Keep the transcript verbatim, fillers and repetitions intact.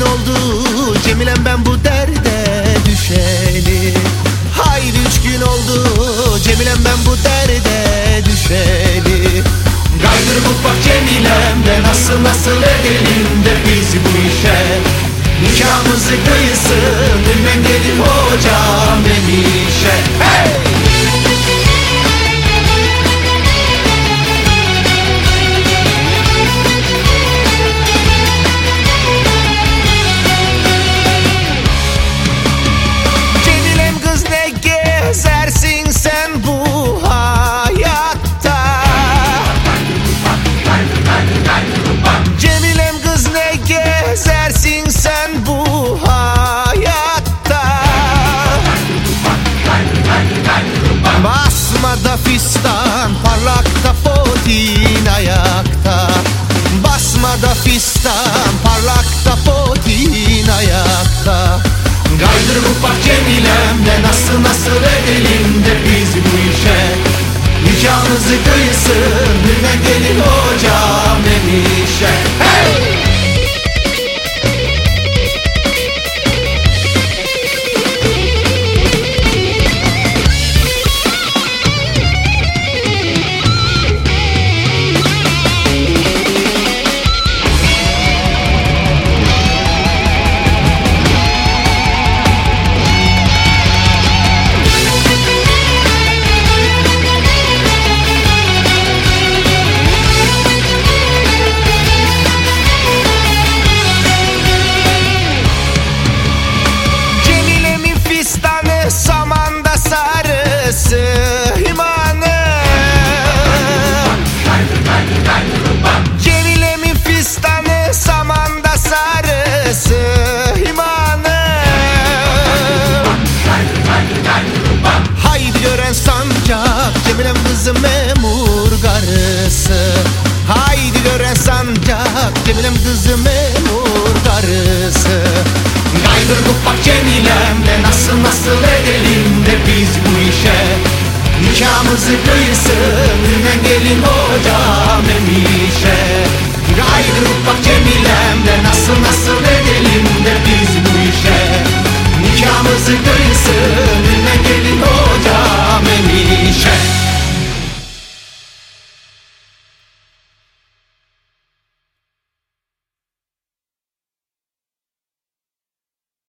gün oldu Cemilem ben bu derde düşeli. Haydi üç gün oldu Cemilem ben bu derde düşeli. Gaydırıp bak Cemilem de nasıl nasıl edelim de biz bu işe. Nikahımızı kıysın bilmem gelin hocam demişe. Hey! Gezersin sen bu hayatta. Cemilem kız ne gezersin sen bu hayatta. Basmada fistan parlakta potin ayakta. Basmada fistan parlakta potin ayakta. Gaydırıp bak Cemilem de nasıl nasıl edelim de biz bu işe. Nikahımızı kıysın bilmem gelin hocam demişe. Hey! Samanda sarısı imanı. Cemilemin fistanı samanda sarısı imanı. Haydi gören sancak Cemilem kızı memur karısı. Haydi gören sancak Cemilem kızı memur karısı. Gaydırıp bak Cemilem de nasıl nasıl edelim de biz bu işe. Nikahımızı kıysın bilmem gelin hocam demişe. Gaydırıp bak Cemilem de nasıl nasıl